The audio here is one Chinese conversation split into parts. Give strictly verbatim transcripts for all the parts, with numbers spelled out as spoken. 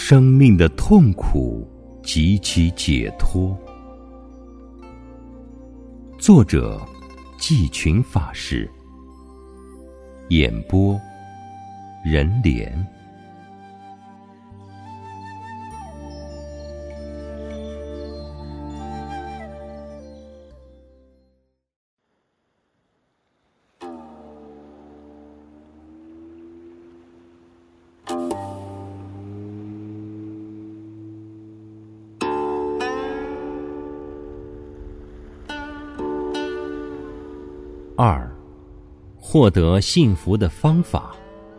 生命的痛苦及其解脱。作者季群法师，演播人莲。二，获得幸福的方法。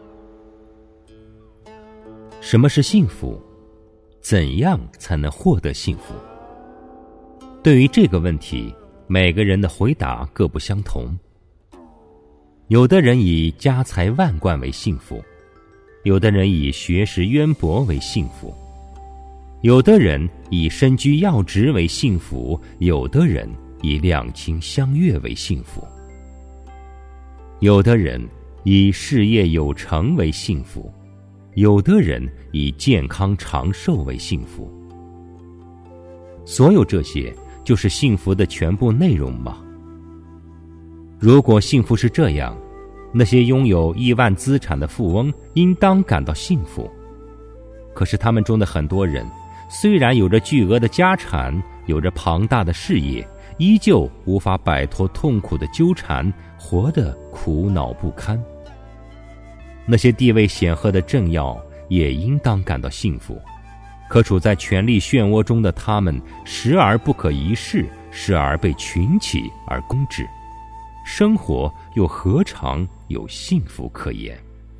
什么是幸福？怎样才能获得幸福？对于这个问题，每个人的回答各不相同。有的人以家财万贯为幸福，有的人以学识渊博为幸福，有的人以身居要职为幸福，有的人以两情相悦为幸福。有的人以事业有成为幸福，有的人以健康长寿为幸福。所有这些就是幸福的全部内容吗？如果幸福是这样，那些拥有亿万资产的富翁应当感到幸福。可是他们中的很多人，虽然有着巨额的家产，有着庞大的事业，依旧无法摆脱痛苦的纠缠，活得苦恼不堪。那些地位显赫的政要也应当感到幸福，可处在权力漩涡中的他们，时而不可一世，时而被群起而攻之，生活又何尝有幸福可言？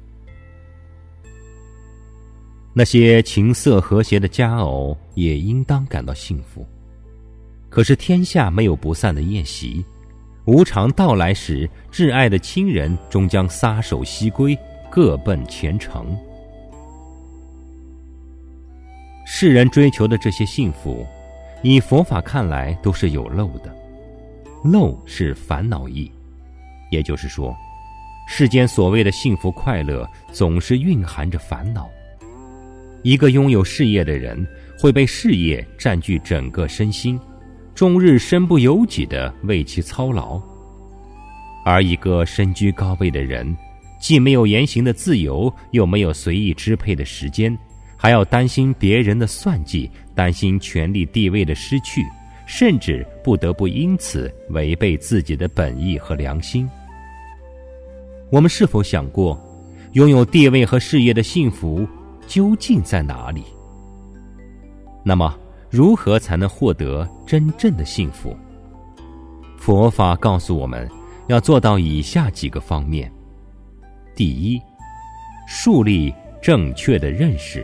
那些情色和谐的佳偶也应当感到幸福，可是天下没有不散的宴席，无常到来时，挚爱的亲人终将撒手西归，各奔前程。世人追求的这些幸福，以佛法看来都是有漏的。漏是烦恼意，也就是说，世间所谓的幸福快乐总是蕴含着烦恼。一个拥有事业的人会被事业占据整个身心，终日身不由己地为其操劳。而一个身居高位的人，既没有言行的自由，又没有随意支配的时间，还要担心别人的算计，担心权力地位的失去，甚至不得不因此违背自己的本意和良心。我们是否想过，拥有地位和事业的幸福究竟在哪里？那么如何才能获得真正的幸福？佛法告诉我们要做到以下几个方面。第一，树立正确的认识。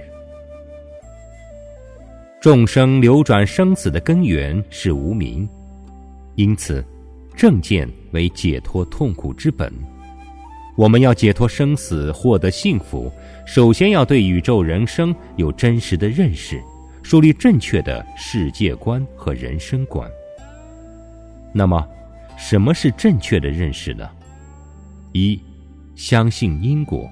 众生流转生死的根源是无明，因此正见为解脱痛苦之本。我们要解脱生死，获得幸福，首先要对宇宙人生有真实的认识，树立正确的世界观和人生观。那么什么是正确的认识呢？一，相信因果。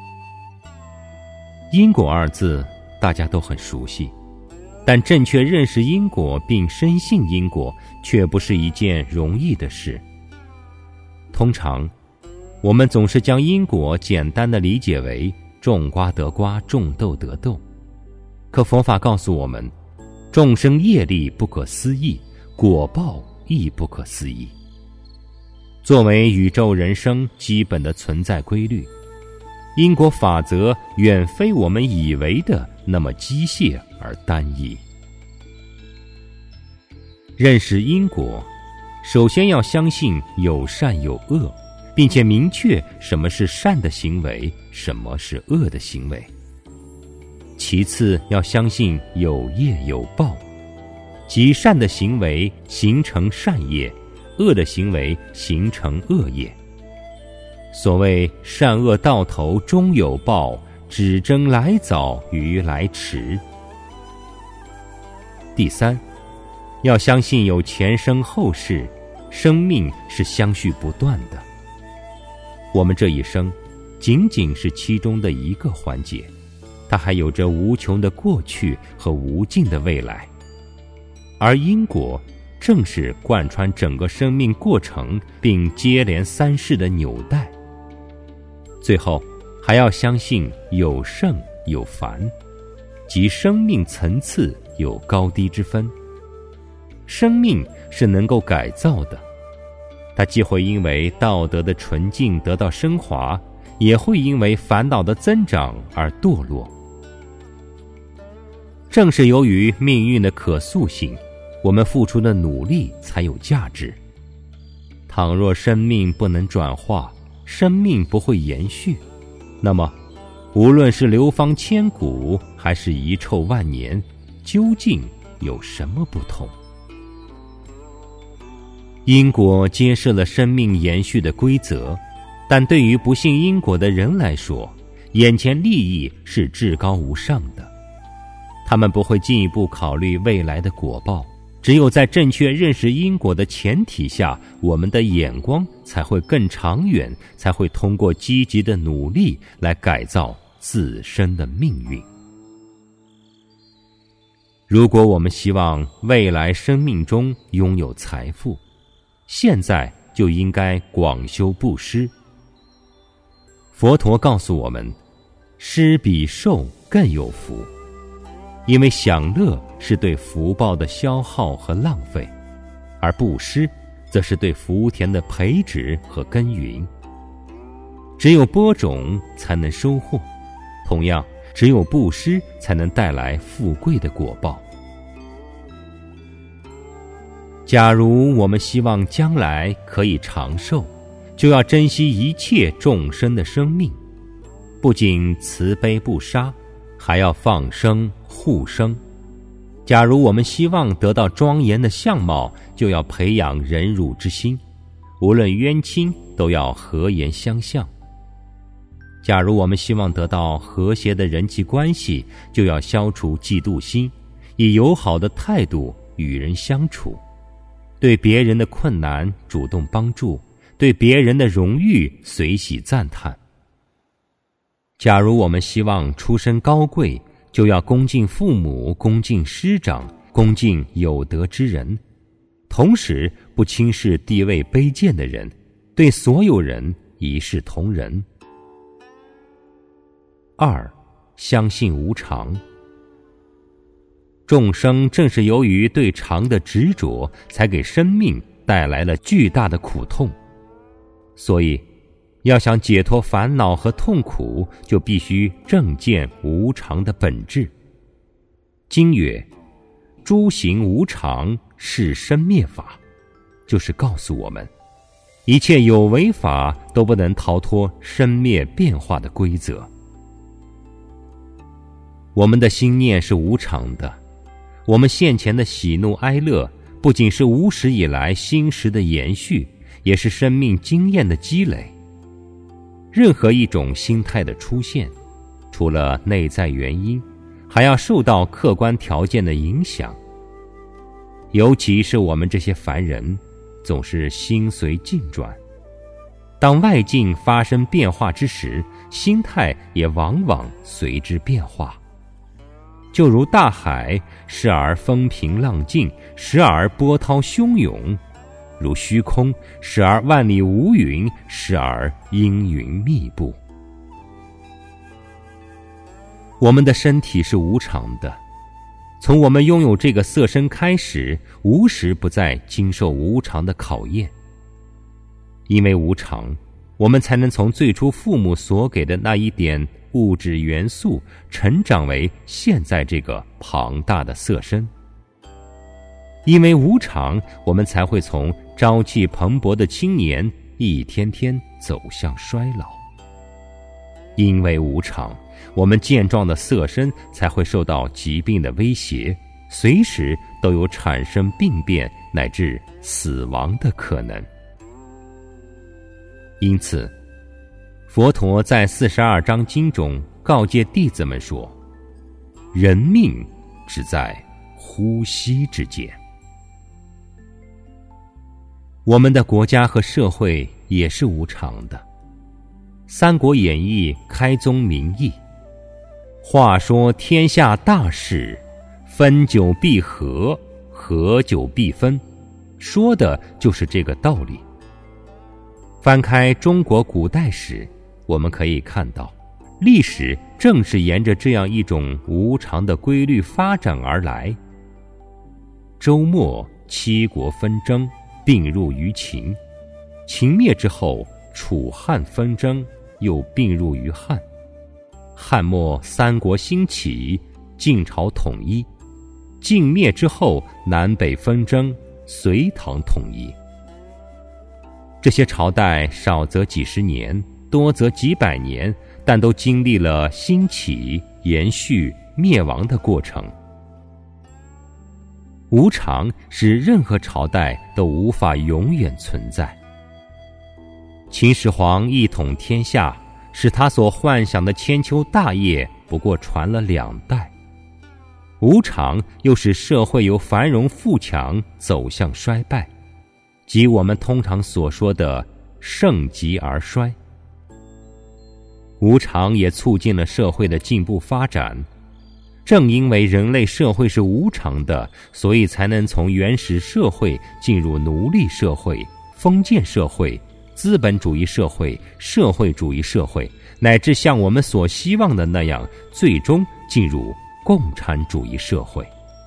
因果二字大家都很熟悉，但正确认识因果并深信因果，却不是一件容易的事。通常我们总是将因果简单地理解为种瓜得瓜，种豆得豆。可佛法告诉我们，众生业力不可思议，果报亦不可思议。作为宇宙人生基本的存在规律，因果法则远非我们以为的那么机械而单一。认识因果，首先要相信有善有恶，并且明确什么是善的行为，什么是恶的行为。其次要相信有业有报，即善的行为形成善业，恶的行为形成恶业。所谓善恶到头终有报，只争来早与来迟。第三，要相信有前生后世，生命是相续不断的。我们这一生仅仅是其中的一个环节， 它还有着无穷的过去和无尽的未来。而因果正是贯穿整个生命过程并接连三世的纽带。最后还要相信有盛有凡，即生命层次有高低之分。生命是能够改造的，它既会因为道德的纯净得到升华，也会因为烦恼的增长而堕落。正是由于命运的可塑性，我们付出的努力才有价值。倘若生命不能转化，生命不会延续，那么无论是流芳千古还是遗臭万年，究竟有什么不同？因果揭示了生命延续的规则，但对于不信因果的人来说，眼前利益是至高无上的。他们不会进一步考虑未来的果报，只有在正确认识因果的前提下，我们的眼光才会更长远，才会通过积极的努力来改造自身的命运。如果我们希望未来生命中拥有财富，现在就应该广修布施。佛陀告诉我们，施比受更有福，因为享乐是对福报的消耗和浪费，而布施则是对福田的培植和耕耘。只有播种才能收获，同样只有布施才能带来富贵的果报。假如我们希望将来可以长寿，就要珍惜一切众生的生命，不仅慈悲不杀，还要放生护生。假如我们希望得到庄严的相貌，就要培养忍辱之心，无论冤亲都要和颜相向。假如我们希望得到和谐的人际关系，就要消除嫉妒心，以友好的态度与人相处，对别人的困难主动帮助，对别人的荣誉随喜赞叹。假如我们希望出身高贵，就要恭敬父母，恭敬师长，恭敬有德之人，同时不轻视地位卑贱的人，对所有人一视同仁。二，相信无常。众生正是由于对常的执着，才给生命带来了巨大的苦痛。所以要想解脱烦恼和痛苦，就必须正见无常的本质。经曰：诸行无常，是生灭法，就是告诉我们，一切有为法都不能逃脱生灭变化的规则。我们的心念是无常的，我们现前的喜怒哀乐不仅是无始以来心识的延续，也是生命经验的积累。任何一种心态的出现，除了内在原因，还要受到客观条件的影响。尤其是我们这些凡人，总是心随境转，当外境发生变化之时，心态也往往随之变化。就如大海，时而风平浪静，时而波涛汹涌；如虚空，时而万里无云，时而阴云密布。我们的身体是无常的，从我们拥有这个色身开始，无时不在经受无常的考验。因为无常，我们才能从最初父母所给的那一点物质元素成长为现在这个庞大的色身。因为无常，我们才会从朝气蓬勃的青年一天天走向衰老。因为无常，我们健壮的色身才会受到疾病的威胁，随时都有产生病变乃至死亡的可能。因此佛陀在四十二章经中告诫弟子们说，人命只在呼吸之间。我们的国家和社会也是无常的。三国演义开宗明义， 话说天下大事，分久必合，合久必分，说的就是这个道理。翻开中国古代史，我们可以看到，历史正是沿着这样一种无常的规律发展而来。周末七国纷争并入于秦，秦灭之后，楚汉纷争又并入于汉。汉末三国兴起，晋朝统一，晋灭之后，南北纷争，隋唐统一。这些朝代少则几十年，多则几百年，但都经历了兴起、延续、灭亡的过程。无常使任何朝代都无法永远存在。秦始皇一统天下，使他所幻想的千秋大业不过传了两代。无常又使社会由繁荣富强走向衰败，即我们通常所说的盛极而衰。无常也促进了社会的进步发展。正因为人类社会是无常的，所以才能从原始社会进入奴隶社会、封建社会、资本主义社会、社会主义社会，乃至像我们所希望的那样，最终进入共产主义社会。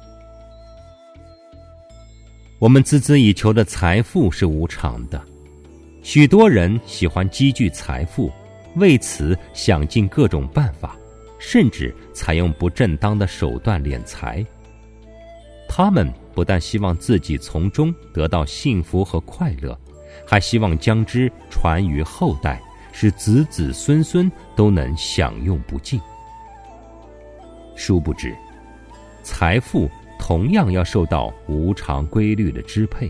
我们孜孜以求的财富是无常的，许多人喜欢积聚财富，为此想尽各种办法，甚至采用不正当的手段敛财。他们不但希望自己从中得到幸福和快乐，还希望将之传于后代，使子子孙孙都能享用不尽。殊不知，财富同样要受到无常规律的支配。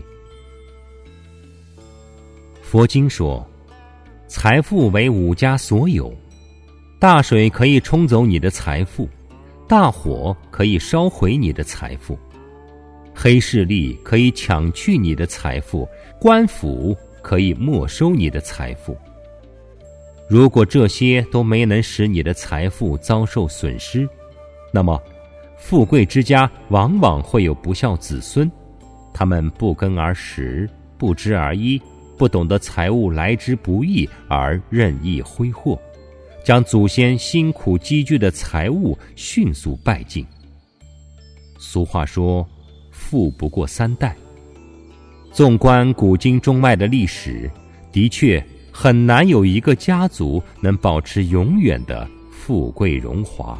佛经说，财富为五家所有，大水可以冲走你的财富，大火可以烧毁你的财富，黑势力可以抢去你的财富，官府可以没收你的财富。如果这些都没能使你的财富遭受损失，那么富贵之家往往会有不孝子孙，他们不耕而食，不织而衣，不懂得财物来之不易而任意挥霍，将祖先辛苦积聚的财物迅速败尽。俗话说，富不过三代。纵观古今中外的历史，的确很难有一个家族能保持永远的富贵荣华。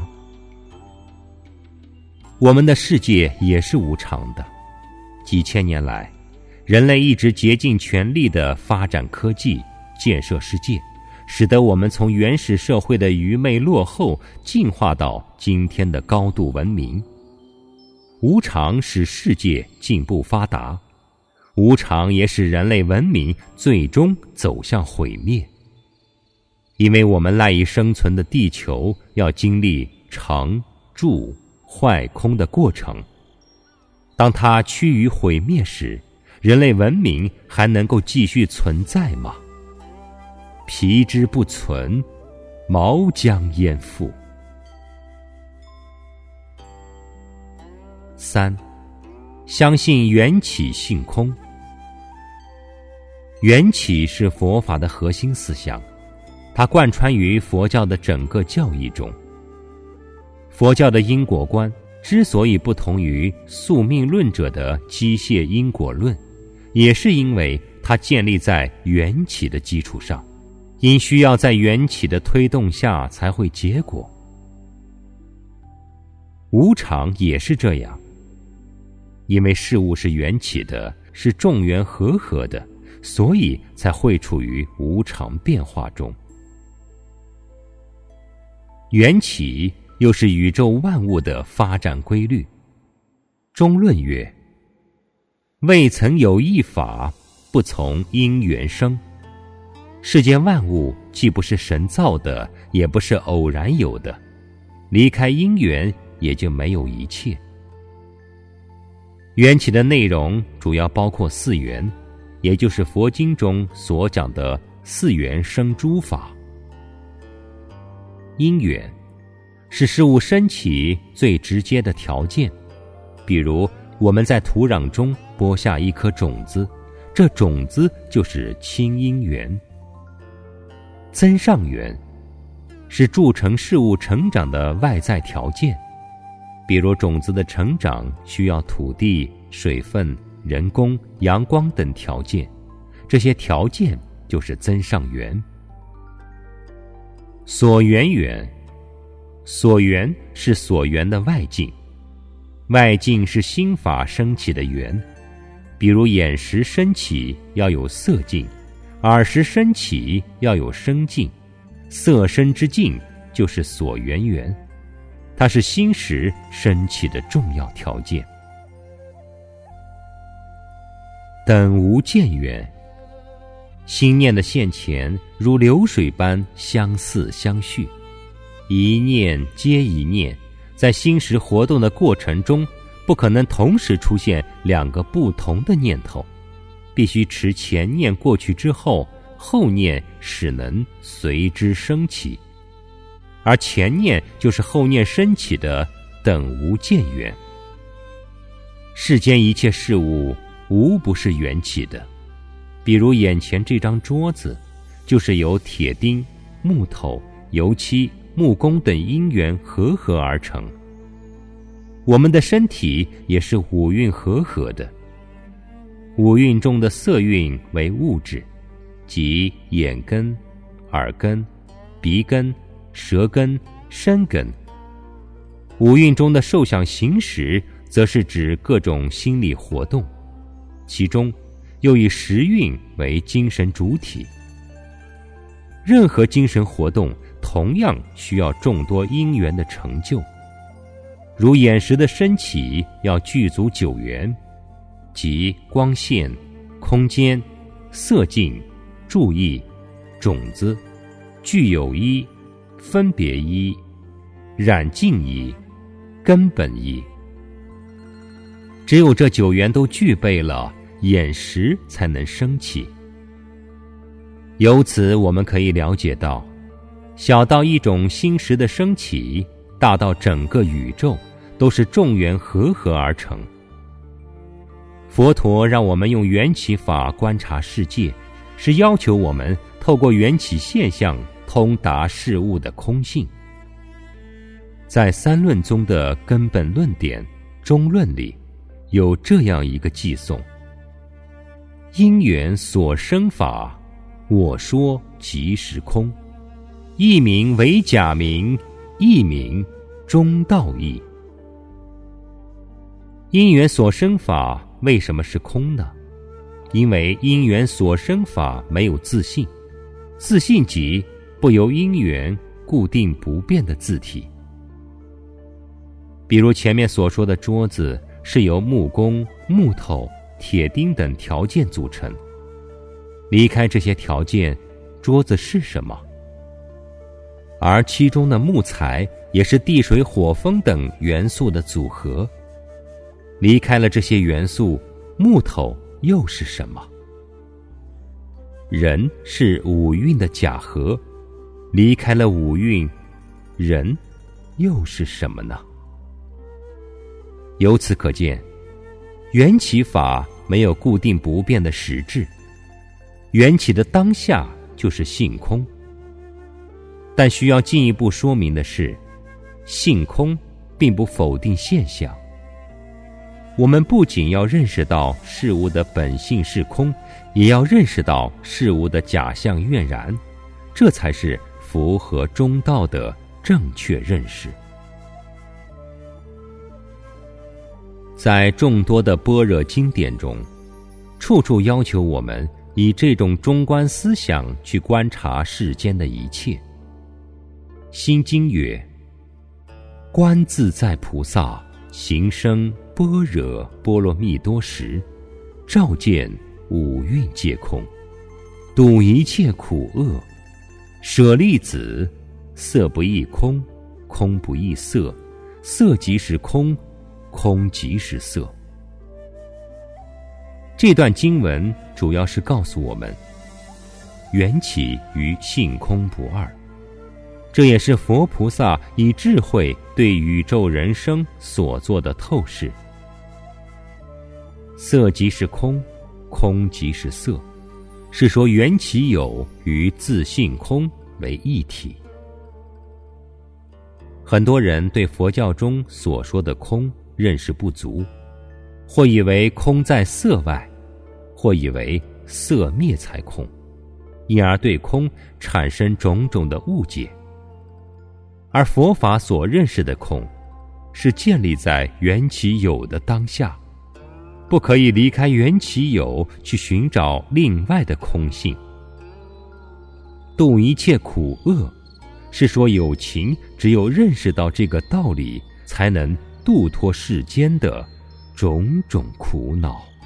我们的世界也是无常的，几千年来，人类一直竭尽全力地发展科技，建设世界，使得我们从原始社会的愚昧落后进化到今天的高度文明。无常使世界进步发达，无常也使人类文明最终走向毁灭。因为我们赖以生存的地球要经历成、住、坏、空的过程，当它趋于毁灭时，人类文明还能够继续存在吗？皮之不存，毛将焉附？三，相信缘起性空。缘起是佛法的核心思想，它贯穿于佛教的整个教义中。佛教的因果观之所以不同于宿命论者的机械因果论，也是因为它建立在缘起的基础上，因需要在缘起的推动下才会结果。无常也是这样，因为事物是缘起的，是众缘和合的，所以才会处于无常变化中。缘起又是宇宙万物的发展规律。中论曰：未曾有一法，不从因缘生。世间万物既不是神造的，也不是偶然有的，离开因缘也就没有一切。缘起的内容主要包括四缘，也就是佛经中所讲的四缘生诸法。因缘是事物升起最直接的条件。比如我们在土壤中播下一颗种子，这种子就是清因缘。增上缘是铸成事物成长的外在条件，比如种子的成长需要土地、水分、人工、阳光等条件，这些条件就是增上缘。所缘缘，所缘是所缘的外境，外境是心法升起的缘。比如眼识升起要有色境，耳识升起要有声境，色身之境就是所缘缘，它是心识升起的重要条件。等无间缘，心念的现前如流水般相似相续，一念接一念，在心识活动的过程中，不可能同时出现两个不同的念头，必须持前念过去之后，后念使能随之升起，而前念就是后念升起的等无间缘。世间一切事物无不是缘起的，比如眼前这张桌子，就是由铁钉、木头、油漆、木工等因缘合合而成。我们的身体也是五蕴合合的，五蕴中的色蕴为物质，即眼根、耳根、鼻根、舌根、身根。五蕴中的受想行识则是指各种心理活动，其中又以识蕴为精神主体。任何精神活动同样需要众多因缘的成就，如眼识的升起要具足九缘，即光线、空间、色境、注意、种子、具有一、分别一、染净一、根本一。只有这九缘都具备了，眼识才能升起。由此我们可以了解到，小到一种心识的升起，大到整个宇宙，都是众缘合合而成。佛陀让我们用缘起法观察世界，是要求我们透过缘起现象通达事物的空性。在三论中的根本论点中论里，有这样一个偈颂：因缘所生法，我说即是空，一名为假名，一名中道义。因缘所生法为什么是空呢？因为因缘所生法没有自性，自性即不由因缘固定不变的自体。比如前面所说的桌子是由木工、木头、铁钉等条件组成，离开这些条件，桌子是什么？而其中的木材也是地水火风等元素的组合，离开了这些元素，木头又是什么？人是五蕴的假合，离开了五蕴，人又是什么呢？由此可见，缘起法没有固定不变的实质，缘起的当下就是性空。但需要进一步说明的是，性空并不否定现象。我们不仅要认识到事物的本性是空，也要认识到事物的假象愿然，这才是符合中道的正确认识。在众多的般若经典中，处处要求我们以这种中观思想去观察世间的一切。心经曰：观自在菩萨行深般若波罗蜜多时，照见五蕴皆空，度一切苦厄。舍利子，色不异空，空不异色，色即是空，空即是色。这段经文主要是告诉我们，缘起与性空不二， 这也是佛菩萨以智慧对宇宙人生所做的透视。色即是空，空即是色，是说缘起有与自性空为一体。很多人对佛教中所说的空认识不足，或以为空在色外，或以为色灭才空，因而对空产生种种的误解。而佛法所认识的空，是建立在缘起有的当下，不可以离开缘起有去寻找另外的空性。度一切苦厄，是说有情只有认识到这个道理，才能度脱世间的种种苦恼。